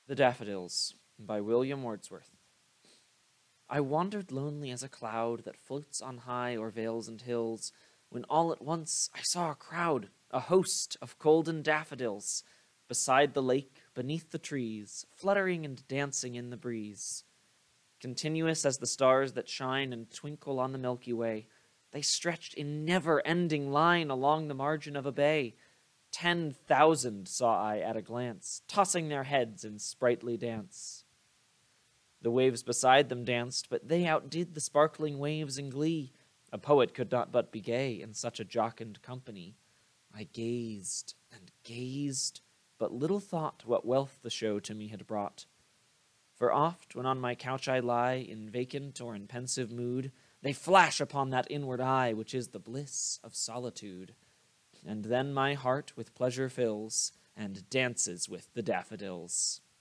The Daffodils by William Wordsworth. I wandered lonely as a cloud that floats on high o'er vales and hills, when all at once I saw a crowd, a host of golden daffodils, beside the lake, beneath the trees, fluttering and dancing in the breeze. Continuous as the stars that shine and twinkle on the Milky Way, they stretched in never-ending line along the margin of a bay. 10,000 saw I at a glance, tossing their heads in sprightly dance. The waves beside them danced, but they outdid the sparkling waves in glee. A poet could not but be gay in such a jocund company. I gazed and gazed, but little thought what wealth the show to me had brought. For oft, when on my couch I lie, in vacant or in pensive mood, they flash upon that inward eye which is the bliss of solitude. And then my heart with pleasure fills, and dances with the daffodils.